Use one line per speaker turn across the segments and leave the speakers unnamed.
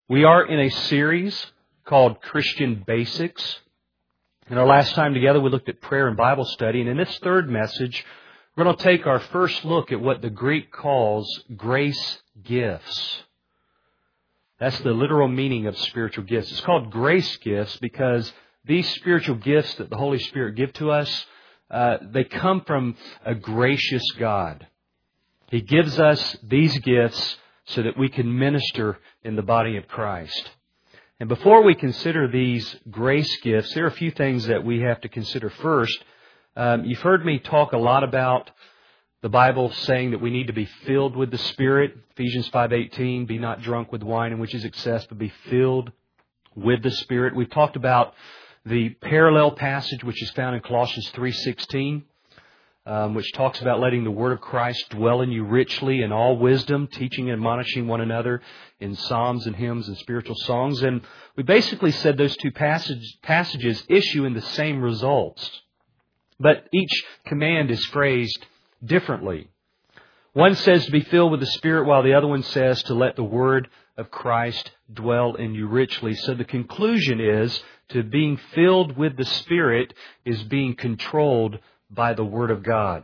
We are in a series called Christian Basics. In our last time together, we looked at prayer and Bible study. And in this third message, we're going to take our first look at what the Greek calls grace gifts. That's the literal meaning of spiritual gifts. It's called grace gifts because these spiritual gifts that the Holy Spirit give to us, they come from a gracious God. He gives us these gifts so that we can minister in the body of Christ. And before we consider these grace gifts, there are a few things that we have to consider first. You've heard me talk a lot about the Bible saying that we need to be filled with the Spirit. Ephesians 5:18, be not drunk with wine in which is excess, but be filled with the Spirit. We've talked about the parallel passage which is found in Colossians 3:16. Which talks about letting the Word of Christ dwell in you richly in all wisdom, teaching and admonishing one another in psalms and hymns and spiritual songs. And we basically said those two passages issue in the same results. But each command is phrased differently. One says to be filled with the Spirit, while the other one says to let the Word of Christ dwell in you richly. So the conclusion is to being filled with the Spirit is being controlled by the Word of God.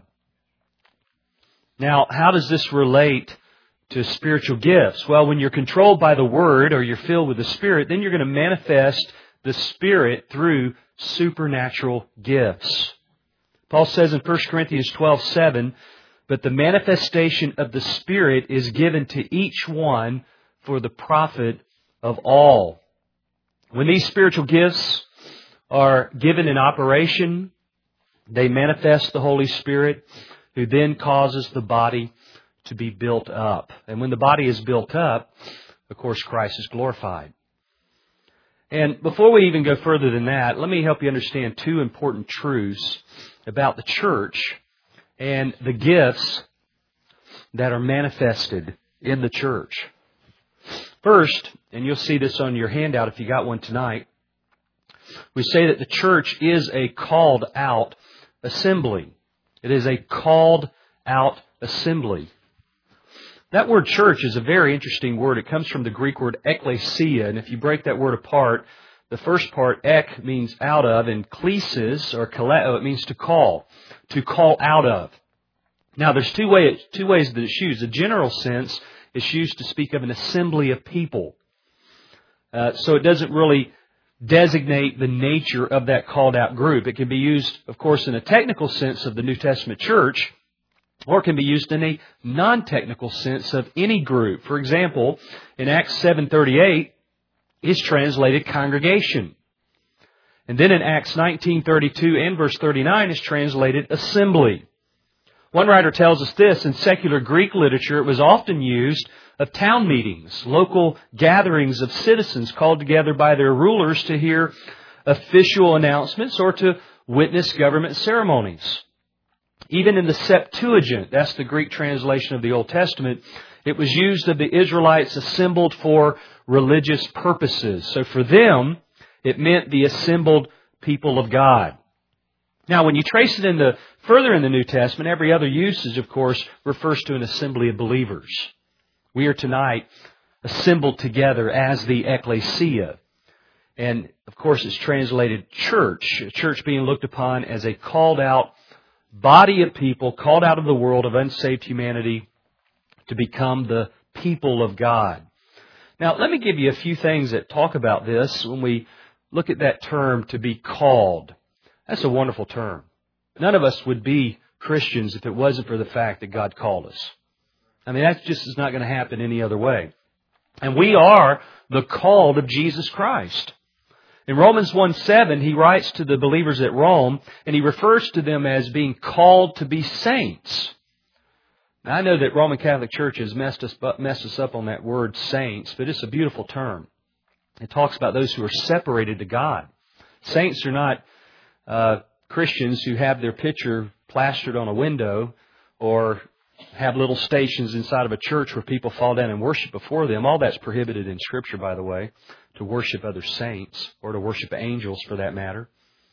Now, how does this relate to spiritual gifts? Well, when you're controlled by the Word or you're filled with the Spirit, then you're going to manifest the Spirit through supernatural gifts. Paul says in 1 Corinthians 12:7, but the manifestation of the Spirit is given to each one for the profit of all. When these spiritual gifts are given in operation, they manifest the Holy Spirit, who then causes the body to be built up. And when the body is built up, of course, Christ is glorified. And before we even go further than that, let me help you understand two important truths about the church and the gifts that are manifested in the church. First, and you'll see this on your handout if you got one tonight, we say that the church is a called out assembly. It is a called out assembly. That word church is a very interesting word. It comes from the Greek word ekklesia, and if you break that word apart, the first part, ek, means out of, and klesis, or kaleo, it means to call out of. Now, there's two ways that it's used. The general sense is used to speak of an assembly of people. So it doesn't really designate the nature of that called out group. It can be used, of course, in a technical sense of the New Testament church, or it can be used in a non-technical sense of any group. For example, in Acts 7:38, it's translated congregation. And then in Acts 19:32 and verse 39, it's translated assembly. One writer tells us this, in secular Greek literature, it was often used of town meetings, local gatherings of citizens called together by their rulers to hear official announcements or to witness government ceremonies. Even in the Septuagint, that's the Greek translation of the Old Testament, it was used of the Israelites assembled for religious purposes. So for them, it meant the assembled people of God. Now, when you trace it further in the New Testament, every other usage, of course, refers to an assembly of believers. We are tonight assembled together as the ekklesia. And, of course, it's translated church. A church being looked upon as a called out body of people, called out of the world of unsaved humanity to become the people of God. Now, let me give you a few things that talk about this when we look at that term, to be called. That's a wonderful term. None of us would be Christians if it wasn't for the fact that God called us. I mean, that just is not going to happen any other way. And we are the called of Jesus Christ. In Romans 1:7, he writes to the believers at Rome, and he refers to them as being called to be saints. Now, I know that Roman Catholic Church has messed us up on that word saints, but it's a beautiful term. It talks about those who are separated to God. Saints are not Christians who have their picture plastered on a window or have little stations inside of a church where people fall down and worship before them. All that's prohibited in Scripture, by the way, to worship other saints or to worship angels for that matter.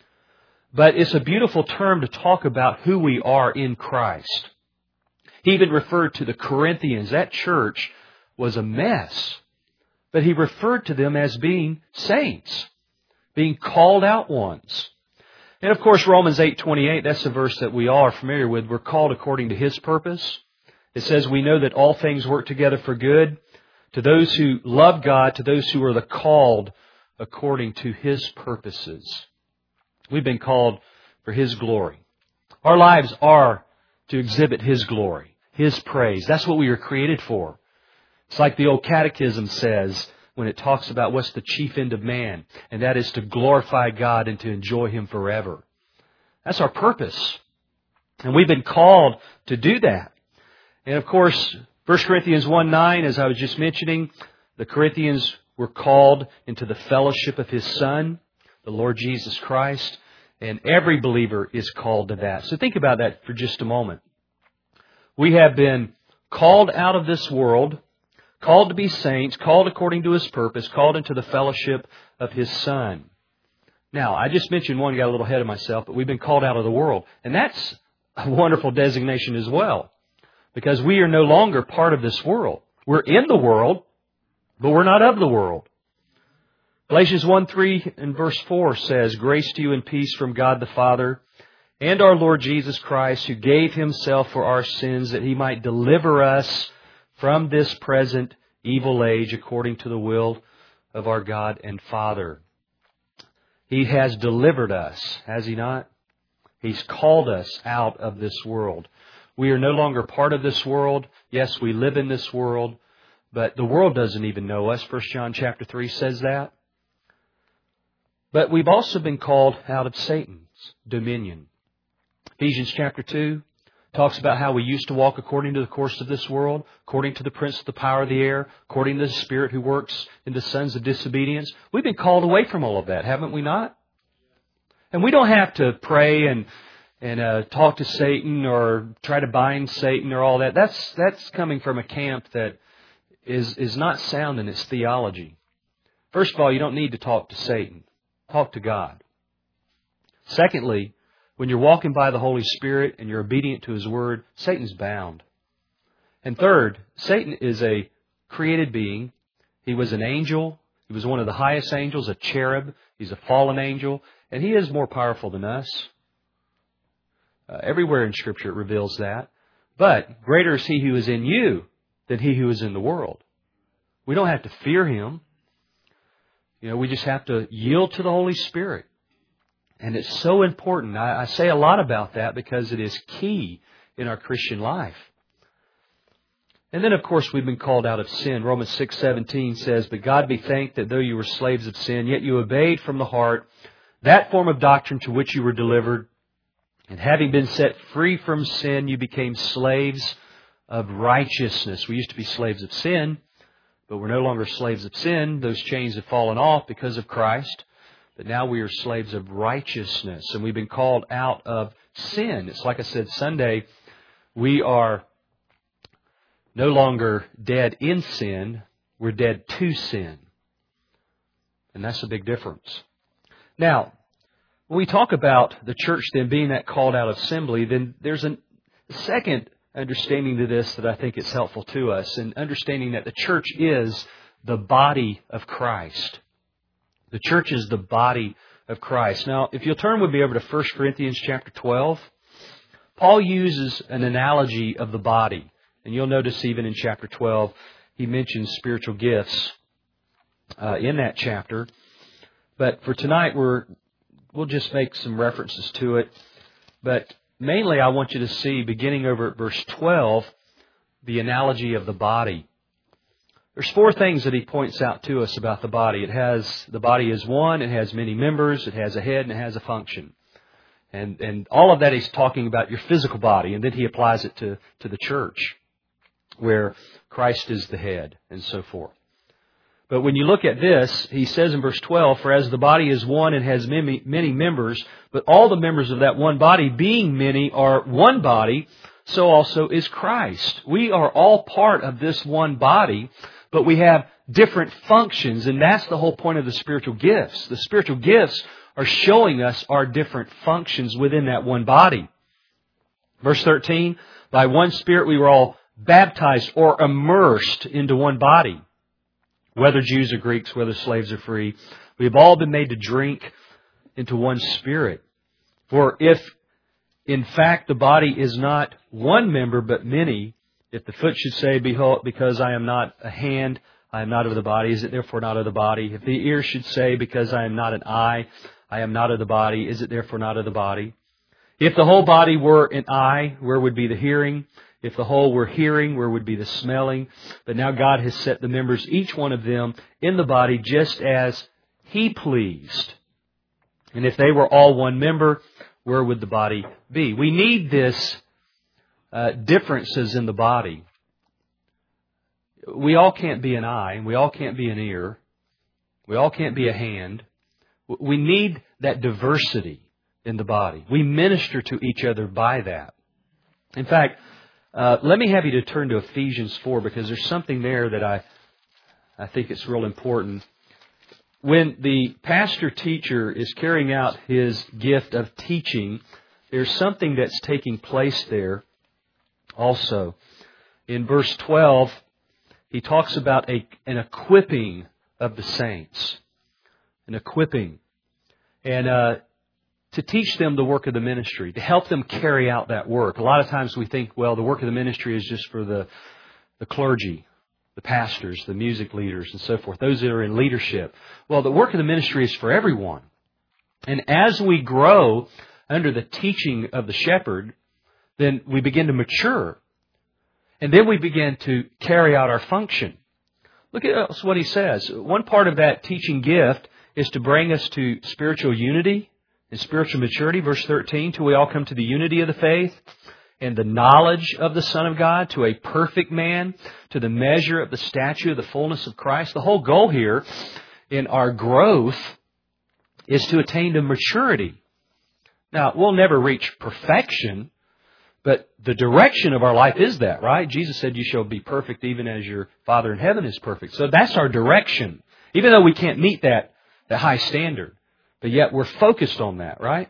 But it's a beautiful term to talk about who we are in Christ. He even referred to the Corinthians. That church was a mess. but he referred to them as being saints, being called out ones. And of course, Romans 8:28, that's a verse that we all are familiar with. We're called according to His purpose. It says, we know that all things work together for good to those who love God, to those who are the called according to His purposes. We've been called for His glory. Our lives are to exhibit His glory, His praise. That's what we were created for. It's like the old catechism says when it talks about what's the chief end of man, and that is to glorify God and to enjoy Him forever. That's our purpose. And we've been called to do that. And of course, 1 Corinthians 1:9, as I was just mentioning, the Corinthians were called into the fellowship of His Son, the Lord Jesus Christ, and every believer is called to that. So think about that for just a moment. We have been called out of this world, called to be saints, called according to His purpose, called into the fellowship of His Son. Now, I just mentioned one, got a little ahead of myself, but we've been called out of the world. And that's a wonderful designation as well, because we are no longer part of this world. We're in the world, but we're not of the world. Galatians 1:3 and verse 4 says, grace to you and peace from God the Father and our Lord Jesus Christ, who gave Himself for our sins that He might deliver us from this present evil age according to the will of our God and Father. He has delivered us, has He not? He's called us out of this world. We are no longer part of this world. Yes, we live in this world, but the world doesn't even know us. 1 John chapter 3 says that. But we've also been called out of Satan's dominion. Ephesians chapter 2 talks about how we used to walk according to the course of this world, according to the prince of the power of the air, according to the spirit who works in the sons of disobedience. We've been called away from all of that, haven't we not? And we don't have to pray and talk to Satan or try to bind Satan or all that. That's coming from a camp that is not sound in its theology. First of all, you don't need to talk to Satan. Talk to God. Secondly, when you're walking by the Holy Spirit and you're obedient to His Word, Satan's bound. And third, Satan is a created being. He was an angel. He was one of the highest angels, a cherub. He's a fallen angel. And he is more powerful than us. Everywhere in Scripture it reveals that. But greater is He who is in you than he who is in the world. We don't have to fear him. We just have to yield to the Holy Spirit. And it's so important. I say a lot about that because it is key in our Christian life. And then, of course, we've been called out of sin. Romans 6:17 says, but God be thanked that though you were slaves of sin, yet you obeyed from the heart that form of doctrine to which you were delivered. And having been set free from sin, you became slaves of righteousness. We used to be slaves of sin, but we're no longer slaves of sin. Those chains have fallen off because of Christ. But now we are slaves of righteousness, and we've been called out of sin. It's like I said Sunday, we are no longer dead in sin, we're dead to sin. And that's a big difference. Now, when we talk about the church then being that called out assembly, then there's a second understanding to this that I think is helpful to us, and understanding that the church is the body of Christ. The church is the body of Christ. Now, if you'll turn with me over to 1 Corinthians chapter 12, Paul uses an analogy of the body. And you'll notice even in chapter 12, he mentions spiritual gifts in that chapter. But for tonight, we'll just make some references to it. But mainly I want you to see, beginning over at verse 12, the analogy of the body. There's four things that he points out to us about the body. The body is one, it has many members, it has a head, and it has a function. And all of that he's talking about your physical body, and then he applies it to the church, where Christ is the head, and so forth. But when you look at this, he says in verse 12, for as the body is one and has many members, but all the members of that one body, being many, are one body, so also is Christ. We are all part of this one body, but we have different functions, and that's the whole point of the spiritual gifts. The spiritual gifts are showing us our different functions within that one body. Verse 13, by one Spirit we were all baptized or immersed into one body. whether Jews or Greeks, whether slaves or free. We have all been made to drink into one Spirit. For if, in fact, the body is not one member but many, if the foot should say, behold, because I am not a hand, I am not of the body, is it therefore not of the body? If the ear should say, because I am not an eye, I am not of the body, is it therefore not of the body? If the whole body were an eye, where would be the hearing? If the whole were hearing, where would be the smelling? But now God has set the members, each one of them, in the body just as He pleased. And if they were all one member, where would the body be? We need this differences in the body. We all can't be an eye. We all can't be an ear. We all can't be a hand. We need that diversity in the body. We minister to each other by that. In fact, let me have you to turn to Ephesians 4 because there's something there that I think it's real important. When the pastor-teacher is carrying out his gift of teaching, there's something that's taking place there also. In verse 12, he talks about an equipping of the saints. An equipping. And to teach them the work of the ministry, to help them carry out that work. A lot of times we think, well, the work of the ministry is just for the clergy, the pastors, the music leaders, and so forth, those that are in leadership. Well, the work of the ministry is for everyone. And as we grow under the teaching of the shepherd, then we begin to mature. And then we begin to carry out our function. Look at what he says. One part of that teaching gift is to bring us to spiritual unity and spiritual maturity. Verse 13, till we all come to the unity of the faith and the knowledge of the Son of God, to a perfect man, to the measure of the stature of the fullness of Christ. The whole goal here in our growth is to attain to maturity. Now, we'll never reach perfection, but the direction of our life is that, right? Jesus said, you shall be perfect even as your Father in heaven is perfect. So that's our direction, even though we can't meet that high standard. But yet we're focused on that, right?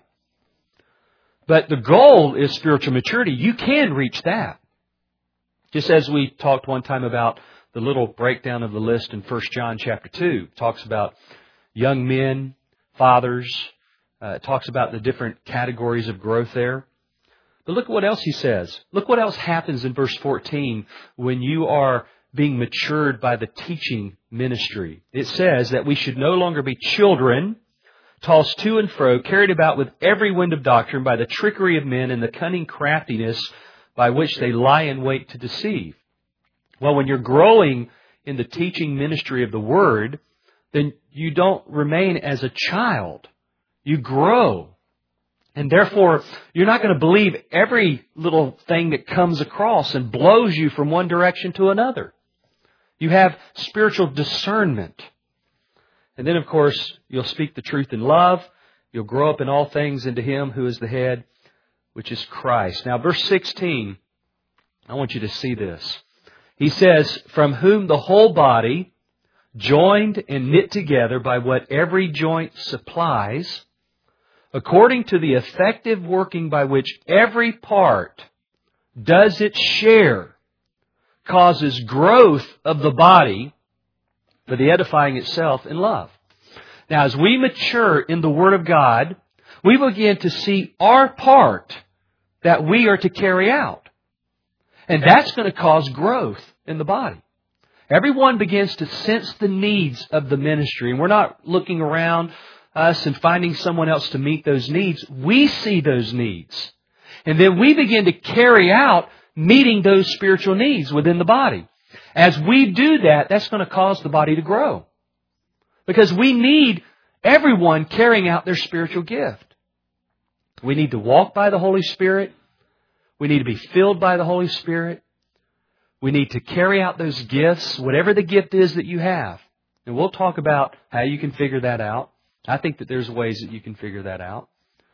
But the goal is spiritual maturity. You can reach that. Just as we talked one time about the little breakdown of the list in 1 John chapter 2. It talks about young men, fathers. It talks about the different categories of growth there. But look at what else he says. Look what else happens in verse 14 when you are being matured by the teaching ministry. It says that we should no longer be children, tossed to and fro, carried about with every wind of doctrine by the trickery of men and the cunning craftiness by which they lie in wait to deceive. Well, when you're growing in the teaching ministry of the Word, then you don't remain as a child. You grow. And therefore, you're not going to believe every little thing that comes across and blows you from one direction to another. You have spiritual discernment. And then, of course, you'll speak the truth in love. You'll grow up in all things into Him who is the head, which is Christ. Now, verse 16, I want you to see this. He says, from whom the whole body, joined and knit together by what every joint supplies, according to the effective working by which every part does its share, causes growth of the body for the edifying itself in love. Now, as we mature in the Word of God, we begin to see our part that we are to carry out. And that's going to cause growth in the body. Everyone begins to sense the needs of the ministry. And we're not looking around us and finding someone else to meet those needs. We see those needs. And then we begin to carry out meeting those spiritual needs within the body. As we do that, that's going to cause the body to grow. Because we need everyone carrying out their spiritual gift. We need to walk by the Holy Spirit. We need to be filled by the Holy Spirit. We need to carry out those gifts, whatever the gift is that you have. And we'll talk about how you can figure that out. I think that there's ways that you can figure that out.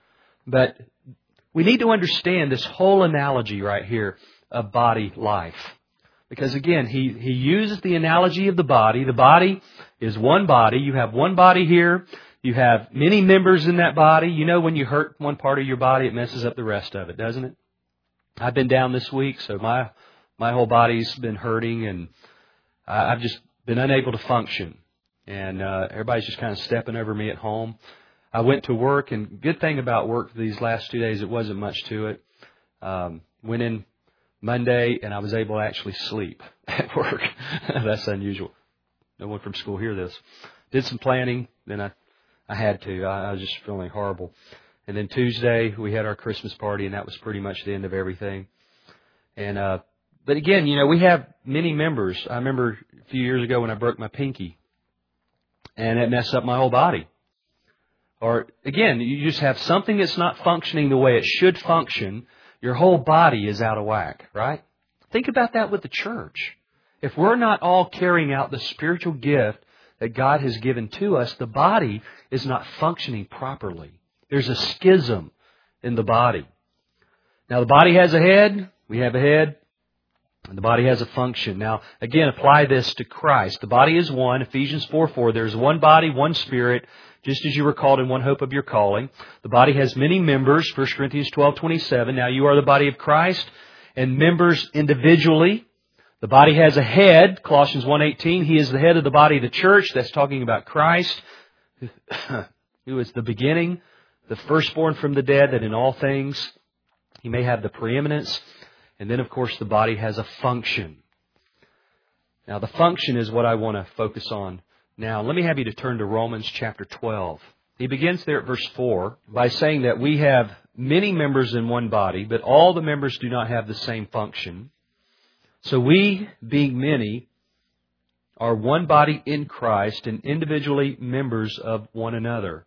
But we need to understand this whole analogy right here of body life. Because again, he uses the analogy of the body. The body is one body. You have one body here. You have many members in that body. You know when you hurt one part of your body, it messes up the rest of it, doesn't it? I've been down this week, so my whole body's been hurting, and I've just been unable to function. And everybody's just kind of stepping over me at home. I went to work, and good thing about work these last 2 days, it wasn't much to it. Went in Monday, and I was able to actually sleep at work. That's unusual. No one from school hear this. Did some planning, then I had to. I was just feeling horrible. And then Tuesday, we had our Christmas party, and that was pretty much the end of everything. And but again, we have many members. I remember a few years ago when I broke my pinky, and it messed up my whole body. Or again, you just have something that's not functioning the way it should function. Your whole body is out of whack, right? Think about that with the church. If we're not all carrying out the spiritual gift that God has given to us, the body is not functioning properly. There's a schism in the body. Now, the body has a head. We have a head. And the body has a function. Now, again, apply this to Christ. The body is one. Ephesians 4:4. There's one body, one spirit, just as you were called in one hope of your calling. The body has many members. 1 Corinthians 12:27. Now, you are the body of Christ and members individually. The body has a head. Colossians 1:18. He is the head of the body of the church. That's talking about Christ, who is the beginning, the firstborn from the dead, that in all things He may have the preeminence. And then, of course, the body has a function. Now, the function is what I want to focus on now. Let me have you to turn to Romans chapter 12. He begins there at verse 4 by saying that we have many members in one body, but all the members do not have the same function. So we, being many, are one body in Christ and individually members of one another.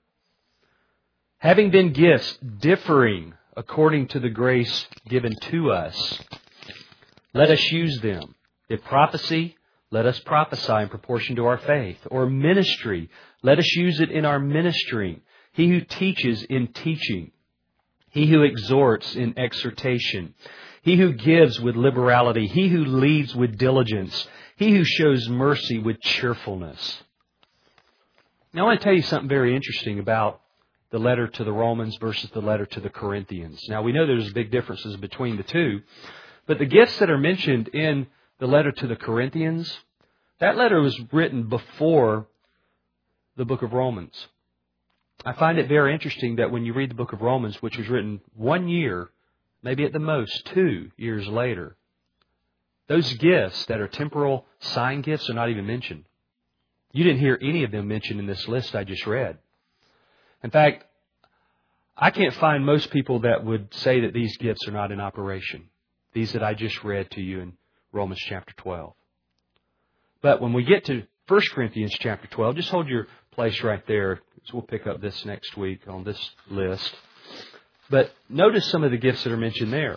Having been gifts differing according to the grace given to us, let us use them. If prophecy, let us prophesy in proportion to our faith. Or ministry, let us use it in our ministering. He who teaches in teaching. He who exhorts in exhortation. He who gives with liberality. He who leads with diligence. He who shows mercy with cheerfulness. Now I want to tell you something very interesting about the letter to the Romans versus the letter to the Corinthians. Now, we know there's big differences between the two, but the gifts that are mentioned in the letter to the Corinthians, that letter was written before the book of Romans. I find it very interesting that when you read the book of Romans, which was written 1 year, maybe at the most 2 years later, those gifts that are temporal sign gifts are not even mentioned. You didn't hear any of them mentioned in this list I just read. In fact, I can't find most people that would say that these gifts are not in operation. These that I just read to you in Romans chapter 12. But when we get to 1 Corinthians chapter 12, just hold your place right there, because we'll pick up this next week on this list. But notice some of the gifts that are mentioned there.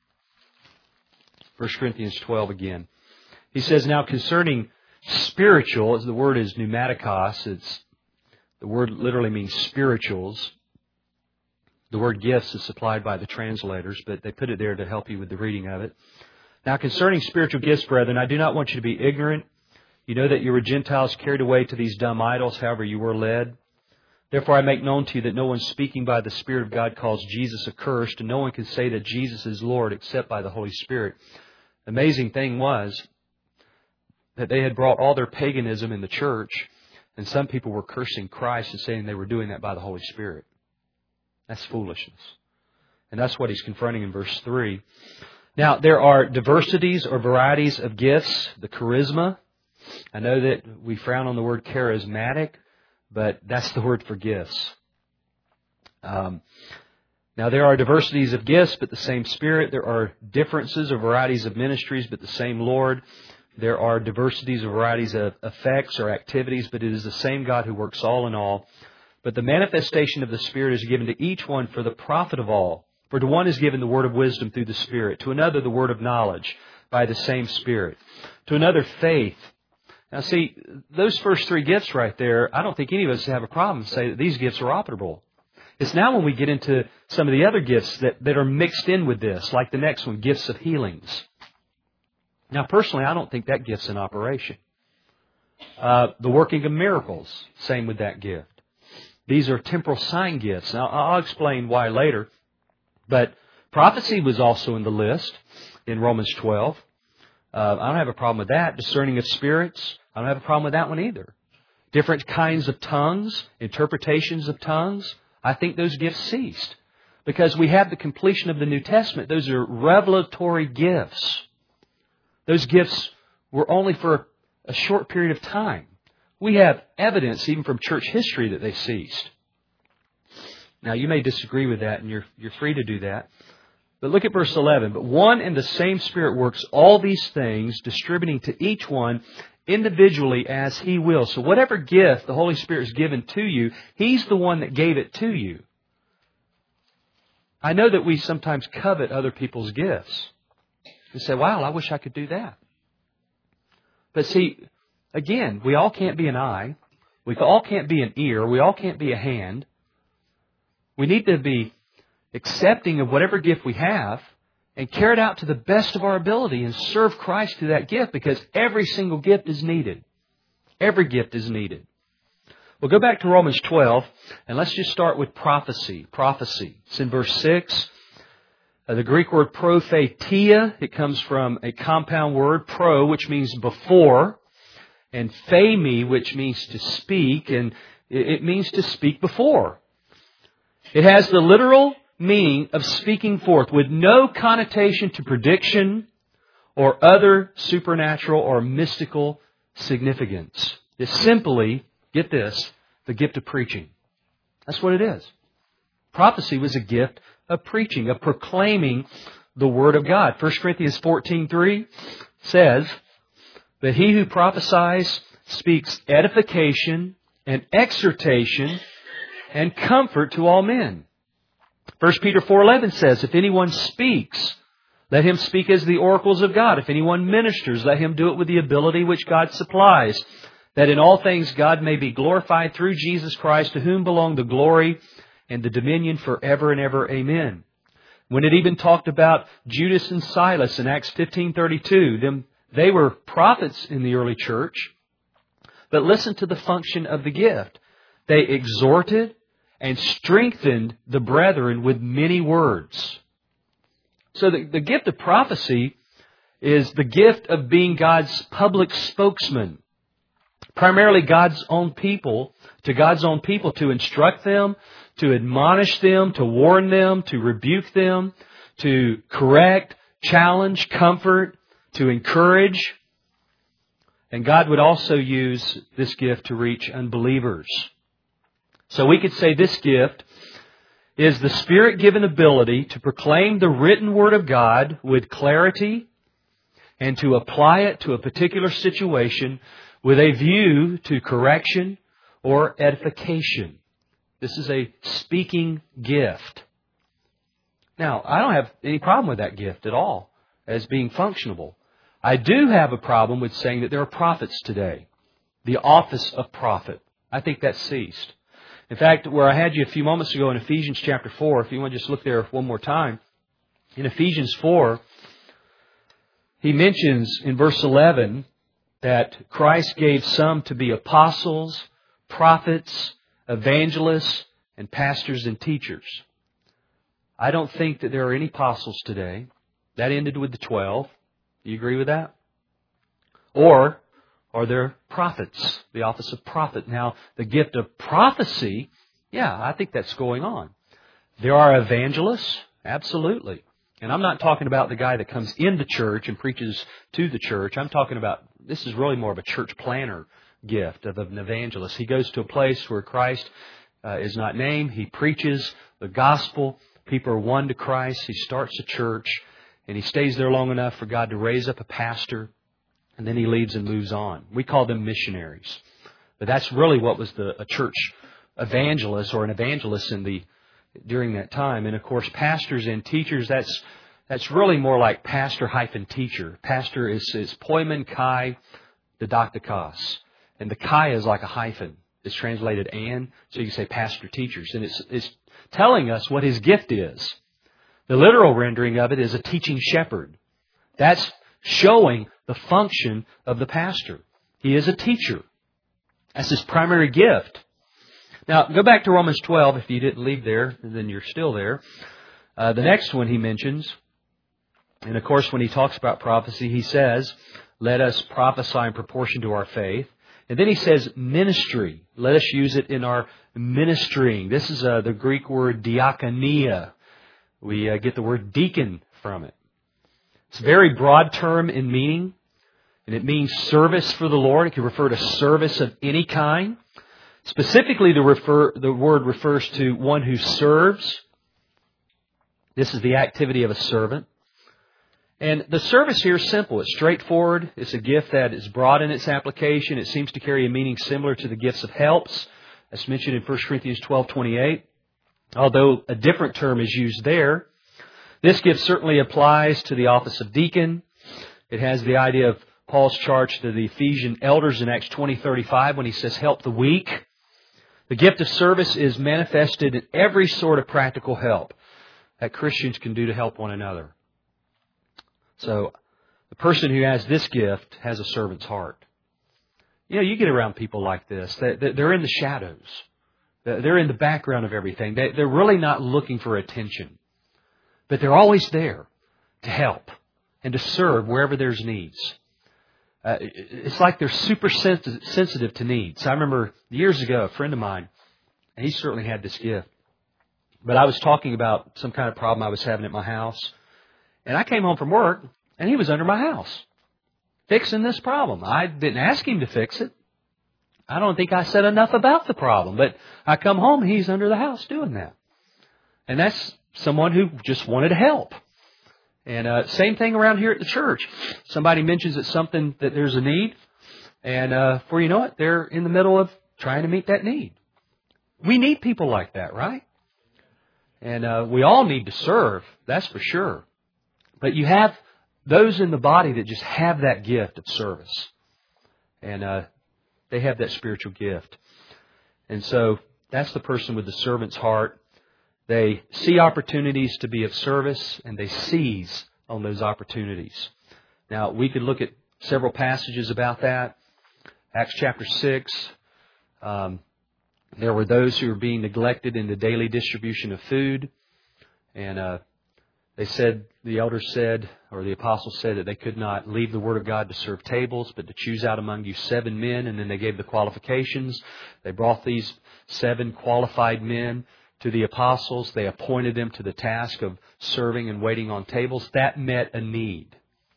1 Corinthians 12 again. He says, now concerning spiritual, as the word is pneumatikos, the word literally means spirituals. The word gifts is supplied by the translators, but they put it there to help you with the reading of it. Now, concerning spiritual gifts, brethren, I do not want you to be ignorant. You know that you were Gentiles carried away to these dumb idols, however you were led. Therefore, I make known to you that no one speaking by the Spirit of God calls Jesus accursed, and no one can say that Jesus is Lord except by the Holy Spirit. The amazing thing was that they had brought all their paganism in the church, and some people were cursing Christ and saying they were doing that by the Holy Spirit. That's foolishness. And that's what he's confronting in verse 3. Now, there are diversities or varieties of gifts. The charisma. I know that we frown on the word charismatic, but that's the word for gifts. Now, there are diversities of gifts, but the same Spirit. There are differences or varieties of ministries, but the same Lord. There are diversities or varieties of effects or activities, but it is the same God who works all in all. But the manifestation of the Spirit is given to each one for the profit of all. For to one is given the word of wisdom through the Spirit, to another the word of knowledge by the same Spirit, to another faith. Now see, those first three gifts right there, I don't think any of us have a problem to say that these gifts are operable. It's now when we get into some of the other gifts that are mixed in with this, like the next one, gifts of healings. Now, personally, I don't think that gift's in operation. The working of miracles, same with that gift. These are temporal sign gifts. Now, I'll explain why later. But prophecy was also in the list in Romans 12. I don't have a problem with that. Discerning of spirits, I don't have a problem with that one either. Different kinds of tongues, interpretations of tongues, I think those gifts ceased. Because we have the completion of the New Testament. Those are revelatory gifts. Those gifts were only for a short period of time. We have evidence, even from church history, that they ceased. Now, you may disagree with that, and you're free to do that. But look at verse 11. But one and the same Spirit works all these things, distributing to each one individually as He will. So whatever gift the Holy Spirit has given to you, He's the one that gave it to you. I know that we sometimes covet other people's gifts. We say, wow, I wish I could do that. But see, again, we all can't be an eye. We all can't be an ear. We all can't be a hand. We need to be accepting of whatever gift we have and carry it out to the best of our ability and serve Christ through that gift, because every single gift is needed. Every gift is needed. We'll go back to Romans 12, and let's just start with prophecy. Prophecy. It's in verse 6. The Greek word prophetia, it comes from a compound word, pro, which means before, and phemi, which means to speak, and it means to speak before. It has the literal meaning of speaking forth, with no connotation to prediction or other supernatural or mystical significance. It's simply, get this, the gift of preaching. That's what it is. Prophecy was a gift of preaching, of proclaiming the Word of God. 1 Corinthians 14:3 says that he who prophesies speaks edification and exhortation and comfort to all men. 1 Peter 4:11 says, if anyone speaks, let him speak as the oracles of God. If anyone ministers, let him do it with the ability which God supplies, that in all things God may be glorified through Jesus Christ, to whom belong the glory and the dominion forever and ever. Amen. When it even talked about Judas and Silas in Acts 15:32, they were prophets in the early church, but listen to the function of the gift. They exhorted and strengthened the brethren with many words. So the gift of prophecy is the gift of being God's public spokesman. Primarily God's own people, to instruct them, to admonish them, to warn them, to rebuke them, to correct, challenge, comfort, to encourage. And God would also use this gift to reach unbelievers. So we could say this gift is the Spirit-given ability to proclaim the written Word of God with clarity and to apply it to a particular situation with a view to correction or edification. This is a speaking gift. Now, I don't have any problem with that gift at all as being functionable. I do have a problem with saying that there are prophets today. The office of prophet. I think that's ceased. In fact, where I had you a few moments ago in Ephesians chapter 4, if you want to just look there one more time, in Ephesians 4, he mentions in verse 11 that Christ gave some to be apostles, prophets, evangelists, and pastors and teachers. I don't think that there are any apostles today. That ended with the 12. Do you agree with that? Or are there prophets? The office of prophet. Now, the gift of prophecy, yeah, I think that's going on. There are evangelists, absolutely. And I'm not talking about the guy that comes into church and preaches to the church. I'm talking about, this is really more of a church planner gift of an evangelist. He goes to a place where Christ is not named. He preaches the gospel. People are won to Christ. He starts a church, and he stays there long enough for God to raise up a pastor, and then he leaves and moves on. We call them missionaries. But that's really what was a church evangelist or an evangelist during that time. And of course, pastors and teachers, that's really more like pastor-teacher. Pastor is poimen kai didaktikos. And the kai is like a hyphen. It's translated and, so you can say pastor-teachers. And it's telling us what his gift is. The literal rendering of it is a teaching shepherd. That's showing the function of the pastor. He is a teacher. That's his primary gift. Now, go back to Romans 12. If you didn't leave there, then you're still there. The next one he mentions, and of course when he talks about prophecy, he says, Let us prophesy in proportion to our faith. And then he says ministry. Let us use it in our ministering. This is the Greek word diakonia. We get the word deacon from it. It's a very broad term in meaning, and it means service for the Lord. It can refer to service of any kind. Specifically, the word refers to one who serves. This is the activity of a servant. And the service here is simple. It's straightforward. It's a gift that is broad in its application. It seems to carry a meaning similar to the gifts of helps, as mentioned in 1 Corinthians 12:28. Although a different term is used there. This gift certainly applies to the office of deacon. It has the idea of Paul's charge to the Ephesian elders in Acts 20:35 when he says, help the weak. The gift of service is manifested in every sort of practical help that Christians can do to help one another. So, the person who has this gift has a servant's heart. You know, you get around people like this. They're in the shadows. They're in the background of everything. They're really not looking for attention. But they're always there to help and to serve wherever there's needs. It's like they're super sensitive to needs. I remember years ago, a friend of mine, and he certainly had this gift. But I was talking about some kind of problem I was having at my house. And I came home from work, and he was under my house, fixing this problem. I didn't ask him to fix it. I don't think I said enough about the problem. But I come home, and he's under the house doing that. And that's someone who just wanted to help. And same thing around here at the church. Somebody mentions it's something that there's a need, and before you know it, they're in the middle of trying to meet that need. We need people like that, right? And we all need to serve, that's for sure. But you have those in the body that just have that gift of service. And they have that spiritual gift. And so that's the person with the servant's heart. They see opportunities to be of service, and they seize on those opportunities. Now, we could look at several passages about that. Acts chapter 6, there were those who were being neglected in the daily distribution of food. And the elders said, or the apostles said, that they could not leave the Word of God to serve tables, but to choose out among you 7 men. And then they gave the qualifications. They brought these 7 qualified men to the apostles. They appointed them to the task of serving and waiting on tables. That met a need.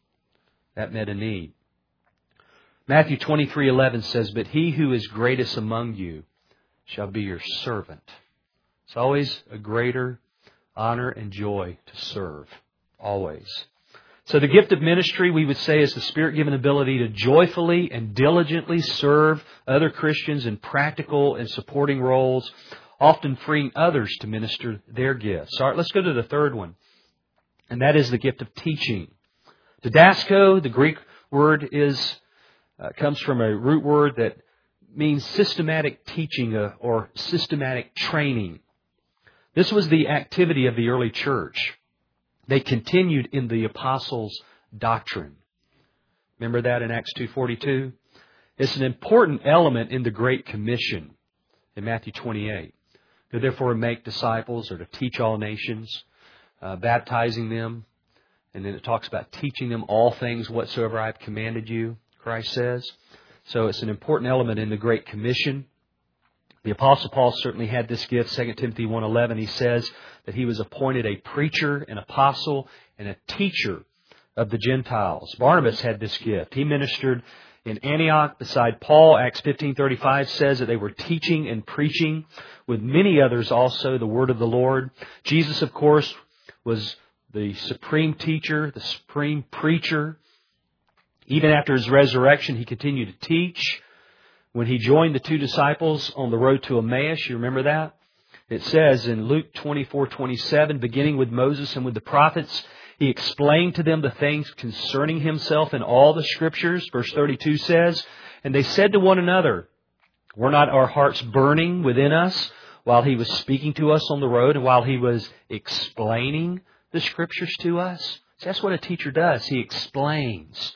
Matthew 23:11 says, but he who is greatest among you shall be your servant. It's always a greater honor and joy to serve. Always. So the gift of ministry, we would say, is the Spirit-given ability to joyfully and diligently serve other Christians in practical and supporting roles, often freeing others to minister their gifts. All right, let's go to the third one. And that is the gift of teaching. Didasko, the Greek word, comes from a root word that means systematic teaching or systematic training. This was the activity of the early church. They continued in the apostles' doctrine. Remember that in Acts 2:42? It's an important element in the Great Commission in Matthew 28. Go therefore make disciples, or to teach all nations, baptizing them. And then it talks about teaching them all things whatsoever I have commanded you, Christ says. So it's an important element in the Great Commission. The Apostle Paul certainly had this gift. 2 Timothy 1:11, he says that he was appointed a preacher, an apostle, and a teacher of the Gentiles. Barnabas had this gift. He ministered in Antioch beside Paul. Acts 15:35 says that they were teaching and preaching with many others also the word of the Lord. Jesus, of course, was the supreme teacher, the supreme preacher. Even after His resurrection, He continued to teach. When He joined the 2 disciples on the road to Emmaus, you remember that? It says in Luke 24:27, beginning with Moses and with the prophets, He explained to them the things concerning Himself in all the Scriptures. Verse 32 says, and they said to one another, were not our hearts burning within us while He was speaking to us on the road and while He was explaining the Scriptures to us? So that's what a teacher does. He explains.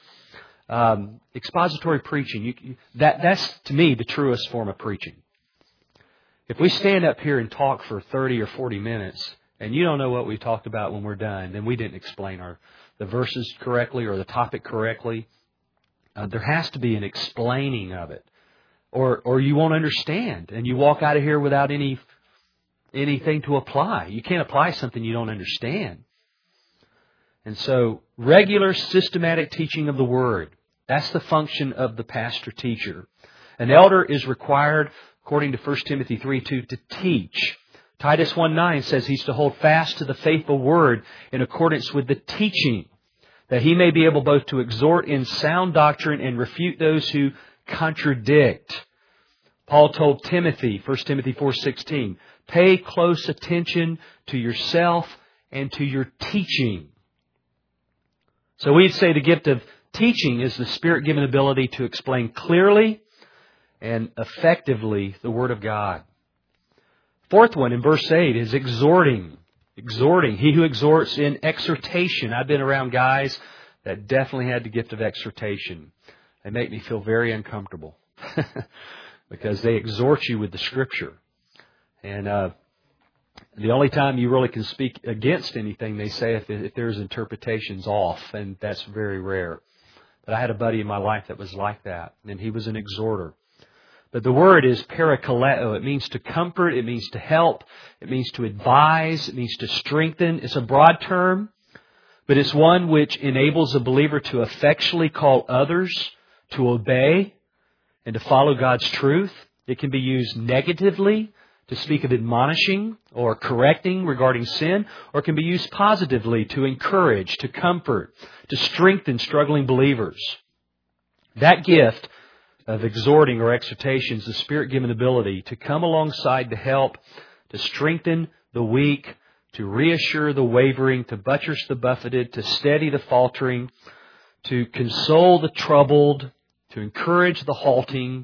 Expository preaching, that's to me the truest form of preaching. If we stand up here and talk for 30 or 40 minutes and you don't know what we talked about when we're done, then we didn't explain the verses correctly or the topic correctly. There has to be an explaining of it, or you won't understand, and you walk out of here without anything to apply. You can't apply something you don't understand. And so, regular, systematic teaching of the Word. That's the function of the pastor-teacher. An elder is required, according to 1 Timothy 3:2, to teach. Titus 1:9 says he's to hold fast to the faithful Word in accordance with the teaching, that he may be able both to exhort in sound doctrine and refute those who contradict. Paul told Timothy, 1 Timothy 4:16, pay close attention to yourself and to your teaching. So we'd say the gift of teaching is the Spirit-given ability to explain clearly and effectively the Word of God. Fourth one in verse 8 is exhorting. Exhorting. He who exhorts in exhortation. I've been around guys that definitely had the gift of exhortation. They make me feel very uncomfortable because they exhort you with the Scripture. And the only time you really can speak against anything, they say, if there's interpretations off, and that's very rare. But I had a buddy in my life that was like that, and he was an exhorter. But the word is parakaleo. It means to comfort. It means to help. It means to advise. It means to strengthen. It's a broad term, but it's one which enables a believer to effectually call others to obey and to follow God's truth. It can be used negatively to speak of admonishing or correcting regarding sin, or it can be used positively to encourage, to comfort, to strengthen struggling believers. That gift of exhorting or exhortation is the Spirit-given ability to come alongside to help, to strengthen the weak, to reassure the wavering, to buttress the buffeted, to steady the faltering, to console the troubled, to encourage the halting.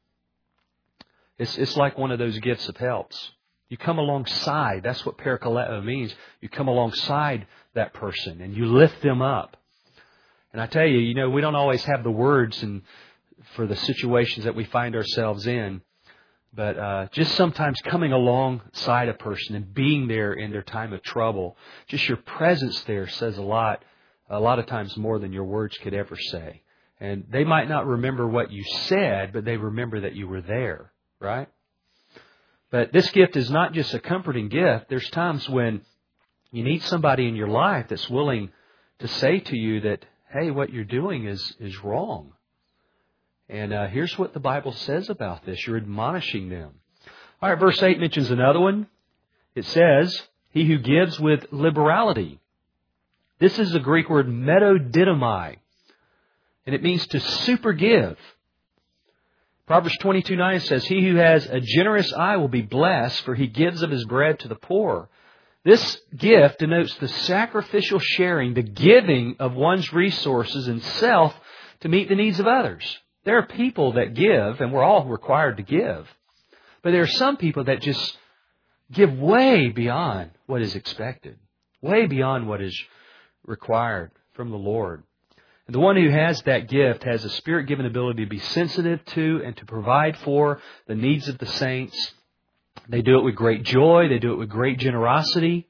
It's like one of those gifts of helps. You come alongside. That's what parakaleo means. You come alongside that person and you lift them up. And I tell you, we don't always have the words for the situations that we find ourselves in. But just sometimes coming alongside a person and being there in their time of trouble, just your presence there says a lot of times more than your words could ever say. And they might not remember what you said, but they remember that you were there, right? But this gift is not just a comforting gift. There's times when you need somebody in your life that's willing to say to you that, hey, what you're doing is wrong. And here's what the Bible says about this. You're admonishing them. All right, verse 8 mentions another one. It says, he who gives with liberality. This is the Greek word metodidomai, and it means to supergive. Proverbs 22:9 says, he who has a generous eye will be blessed, for he gives of his bread to the poor. This gift denotes the sacrificial sharing, the giving of one's resources and self to meet the needs of others. There are people that give, and we're all required to give. But there are some people that just give way beyond what is expected, way beyond what is required from the Lord. And the one who has that gift has a Spirit-given ability to be sensitive to and to provide for the needs of the saints. They do it with great joy. They do it with great generosity.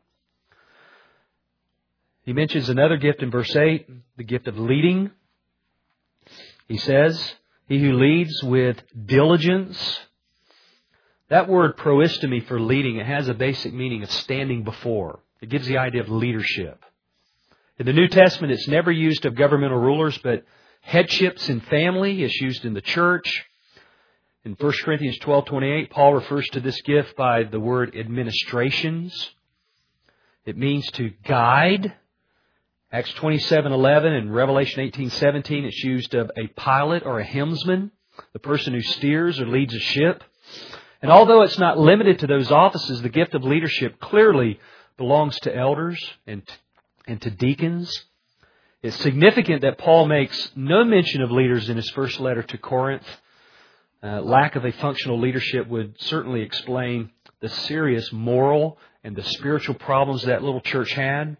He mentions another gift in verse 8, the gift of leading. He says, he who leads with diligence. That word proistemi for leading, it has a basic meaning of standing before. It gives the idea of leadership. In the New Testament, it's never used of governmental rulers, but headships in family is used in the church. In 1 Corinthians 12:28, Paul refers to this gift by the word administrations. It means to guide. Acts 27:11 and Revelation 18:17, it's used of a pilot or a helmsman, the person who steers or leads a ship. And although it's not limited to those offices, the gift of leadership clearly belongs to elders and to deacons. It's significant that Paul makes no mention of leaders in his first letter to Corinth. Lack of a functional leadership would certainly explain the serious moral and the spiritual problems that little church had.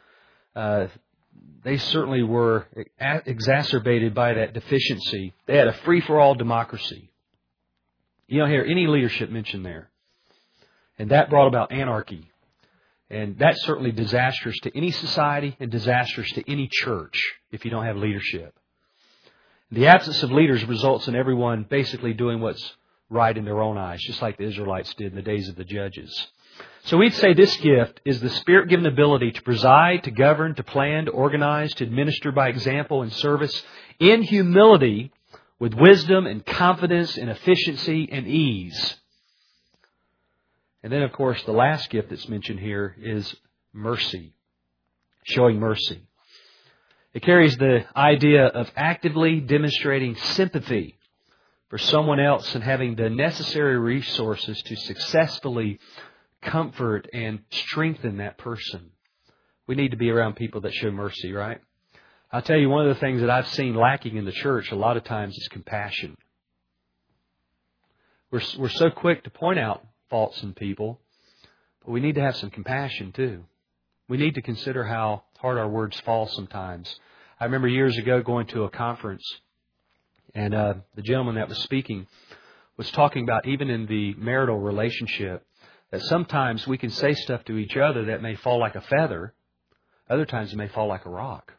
They certainly were exacerbated by that deficiency. They had a free-for-all democracy. You don't hear any leadership mentioned there. And that brought about anarchy. And that's certainly disastrous to any society and disastrous to any church if you don't have leadership. The absence of leaders results in everyone basically doing what's right in their own eyes, just like the Israelites did in the days of the judges. So we'd say this gift is the Spirit-given ability to preside, to govern, to plan, to organize, to administer by example and service in humility with wisdom and confidence and efficiency and ease. And then, of course, the last gift that's mentioned here is mercy, showing mercy. It carries the idea of actively demonstrating sympathy for someone else and having the necessary resources to successfully comfort and strengthen that person. We need to be around people that show mercy, right? I'll tell you, one of the things that I've seen lacking in the church a lot of times is compassion. We're so quick to point out faults in people, but we need to have some compassion too. We need to consider how hard our words fall sometimes. I remember years ago going to a conference, and the gentleman that was speaking was talking about even in the marital relationship, that sometimes we can say stuff to each other that may fall like a feather. Other times it may fall like a rock.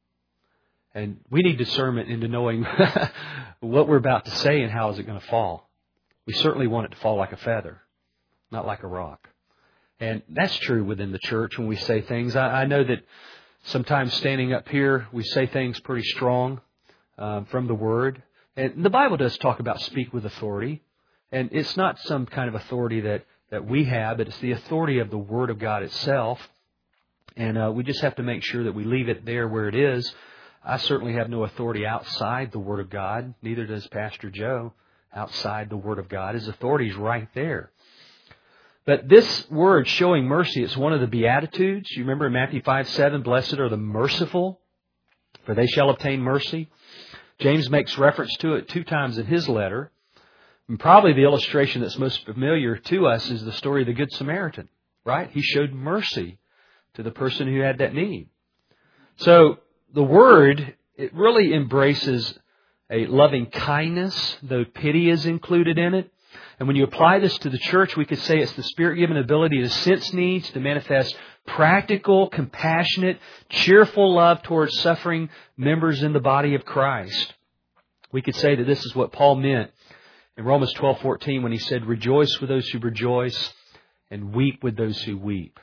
And we need discernment into knowing what we're about to say and how is it going to fall. We certainly want it to fall like a feather, not like a rock. And that's true within the church when we say things. I know that sometimes standing up here, we say things pretty strong from the Word. And the Bible does talk about speak with authority. And it's not some kind of authority that we have, but it's the authority of the Word of God itself. And we just have to make sure that we leave it there where it is. I certainly have no authority outside the Word of God. Neither does Pastor Joe outside the Word of God. His authority is right there. But this word, showing mercy, it's one of the Beatitudes. You remember in Matthew 5:7, blessed are the merciful, for they shall obtain mercy. James makes reference to it 2 times in his letter. And probably the illustration that's most familiar to us is the story of the Good Samaritan, right? He showed mercy to the person who had that need. So the word, it really embraces a loving kindness, though pity is included in it. And when you apply this to the church, we could say it's the Spirit-given ability to sense needs, to manifest practical, compassionate, cheerful love towards suffering members in the body of Christ. We could say that this is what Paul meant in Romans 12:14 when he said, rejoice with those who rejoice and weep with those who weep.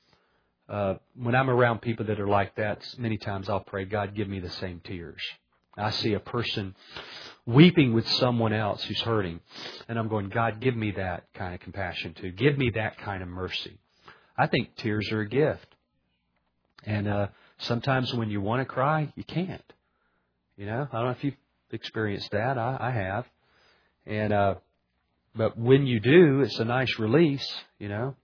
When I'm around people that are like that, many times I'll pray, God, give me the same tears. I see a person weeping with someone else who's hurting, and I'm going, God, give me that kind of compassion too. Give me that kind of mercy. I think tears are a gift. And sometimes when you want to cry, you can't. You know, I don't know if you've experienced that. I have. And but when you do, it's a nice release, you know.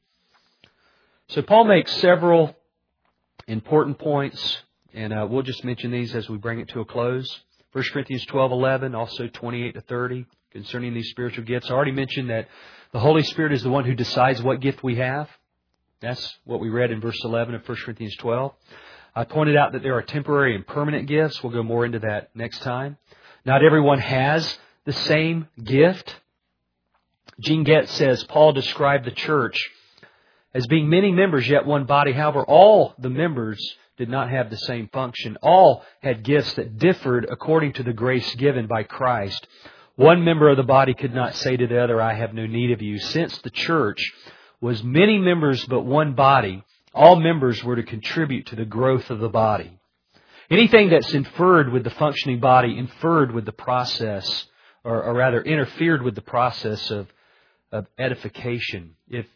So Paul makes several important points, and we'll just mention these as we bring it to a close. 1 Corinthians 12:11, also 28-30, concerning these spiritual gifts. I already mentioned that the Holy Spirit is the one who decides what gift we have. That's what we read in verse 11 of 1 Corinthians 12. I pointed out that there are temporary and permanent gifts. We'll go more into that next time. Not everyone has the same gift. Gene Getz says, Paul described the church as being many members, yet one body. However, all the members did not have the same function. All had gifts that differed according to the grace given by Christ. One member of the body could not say to the other, I have no need of you. Since the church was many members but one body, all members were to contribute to the growth of the body. Anything that's inferred with the functioning body, inferred with the process, or rather interfered with the process of edification.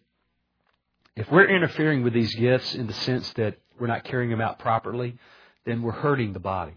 If we're interfering with these gifts in the sense that we're not carrying them out properly, then we're hurting the body.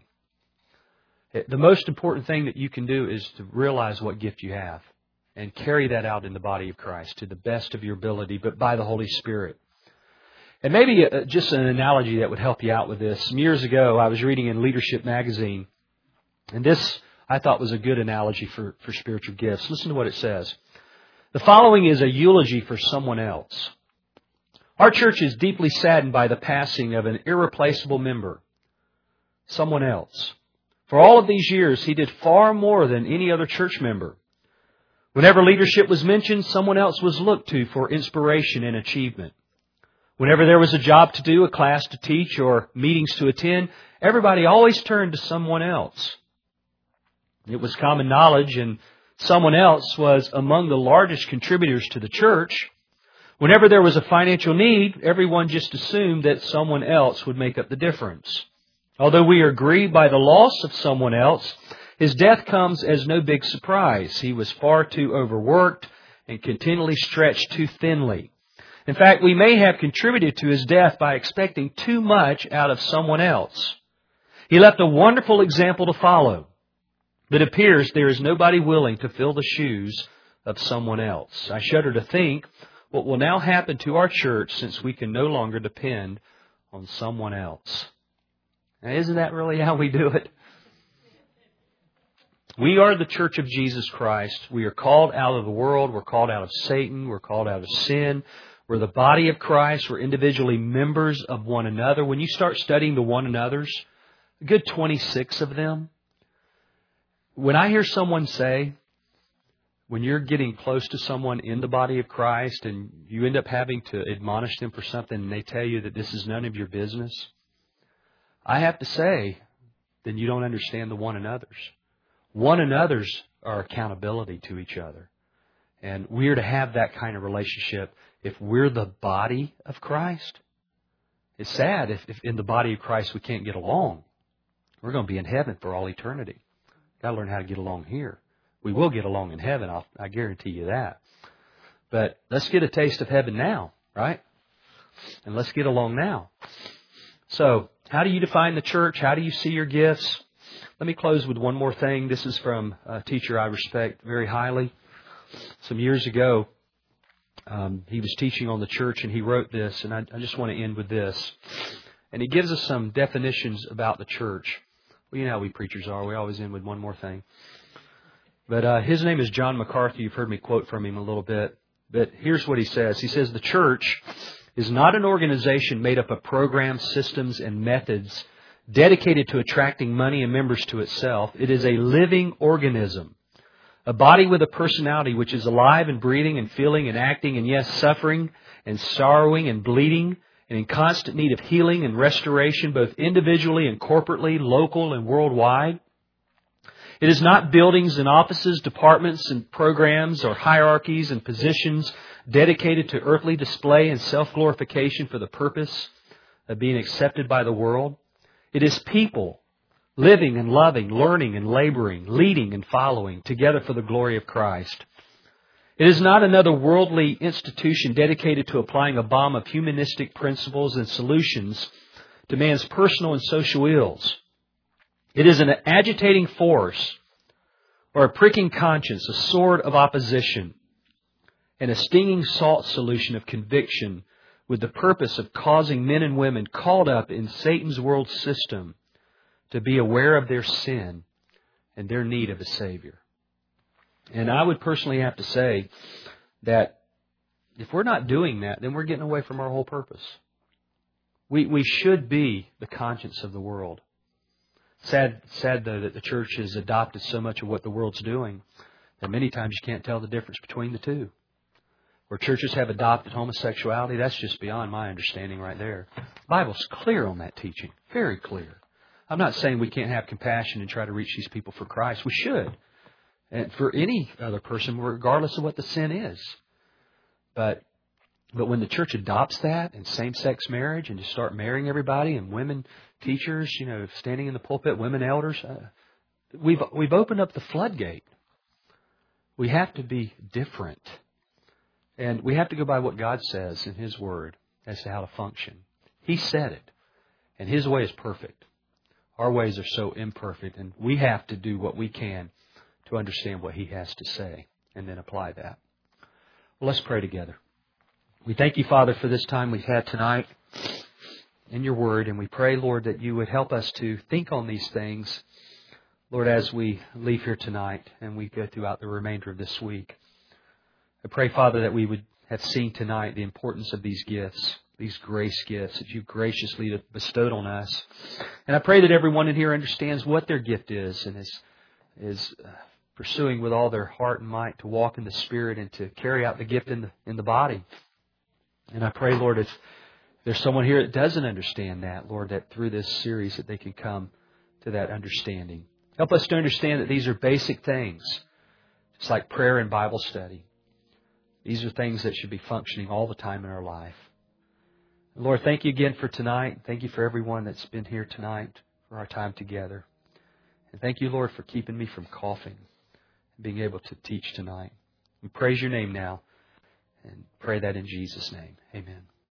The most important thing that you can do is to realize what gift you have and carry that out in the body of Christ to the best of your ability, but by the Holy Spirit. And maybe just an analogy that would help you out with this. Some years ago, I was reading in Leadership Magazine, and this I thought was a good analogy for spiritual gifts. Listen to what it says. The following is a eulogy for someone else. Our church is deeply saddened by the passing of an irreplaceable member, someone else. For all of these years, he did far more than any other church member. Whenever leadership was mentioned, someone else was looked to for inspiration and achievement. Whenever there was a job to do, a class to teach, or meetings to attend, everybody always turned to someone else. It was common knowledge, and someone else was among the largest contributors to the church. Whenever there was a financial need, everyone just assumed that someone else would make up the difference. Although we are grieved by the loss of someone else, his death comes as no big surprise. He was far too overworked and continually stretched too thinly. In fact, we may have contributed to his death by expecting too much out of someone else. He left a wonderful example to follow. But it appears there is nobody willing to fill the shoes of someone else. I shudder to think what will now happen to our church since we can no longer depend on someone else. Now, isn't that really how we do it? We are the church of Jesus Christ. We are called out of the world. We're called out of Satan. We're called out of sin. We're the body of Christ. We're individually members of one another. When you start studying the one another's, a good 26 of them, when I hear someone say, when you're getting close to someone in the body of Christ and you end up having to admonish them for something and they tell you that this is none of your business, I have to say, then you don't understand the one another's. One another's are accountability to each other. And we're to have that kind of relationship if we're the body of Christ. It's sad if in the body of Christ we can't get along. We're going to be in heaven for all eternity. Got to learn how to get along here. We will get along in heaven, I guarantee you that. But let's get a taste of heaven now, right? And let's get along now. So, how do you define the church? How do you see your gifts? Let me close with one more thing. This is from a teacher I respect very highly. Some years ago, he was teaching on the church and he wrote this, and I just want to end with this. And he gives us some definitions about the church. Well, you know how we preachers are. We always end with one more thing. But his name is John MacArthur. You've heard me quote from him a little bit. But here's what he says. He says, the church is not an organization made up of programs, systems, and methods dedicated to attracting money and members to itself. It is a living organism, a body with a personality which is alive and breathing and feeling and acting and, yes, suffering and sorrowing and bleeding and in constant need of healing and restoration, both individually and corporately, local and worldwide. It is not buildings and offices, departments and programs or hierarchies and positions dedicated to earthly display and self-glorification for the purpose of being accepted by the world. It is people living and loving, learning and laboring, leading and following together for the glory of Christ. It is not another worldly institution dedicated to applying a bomb of humanistic principles and solutions to man's personal and social ills. It is an agitating force or a pricking conscience, a sword of opposition, and a stinging salt solution of conviction with the purpose of causing men and women caught up in Satan's world system to be aware of their sin and their need of a Savior. And I would personally have to say that if we're not doing that, then we're getting away from our whole purpose. We should be the conscience of the world. Sad though that the church has adopted so much of what the world's doing that many times you can't tell the difference between the two. Where churches have adopted homosexuality, that's just beyond my understanding right there. The Bible's clear on that teaching. Very clear. I'm not saying we can't have compassion and try to reach these people for Christ. We should. And for any other person, regardless of what the sin is. But when the church adopts that and same-sex marriage and just start marrying everybody and women teachers, standing in the pulpit, women elders, we've opened up the floodgate. We have to be different. And we have to go by what God says in His Word as to how to function. He said it. And His way is perfect. Our ways are so imperfect. And we have to do what we can to understand what He has to say and then apply that. Well, let's pray together. We thank You, Father, for this time we've had tonight in Your Word. And we pray, Lord, that You would help us to think on these things, Lord, as we leave here tonight and we go throughout the remainder of this week. I pray, Father, that we would have seen tonight the importance of these gifts, these grace gifts that You've graciously bestowed on us. And I pray that everyone in here understands what their gift is and is pursuing with all their heart and might to walk in the Spirit and to carry out the gift in the body. And I pray, Lord, if there's someone here that doesn't understand that, Lord, that through this series that they can come to that understanding. Help us to understand that these are basic things, just like prayer and Bible study. These are things that should be functioning all the time in our life. Lord, thank you again for tonight. Thank you for everyone that's been here tonight for our time together. And thank you, Lord, for keeping me from coughing and being able to teach tonight. We praise your name now and pray that in Jesus' name. Amen.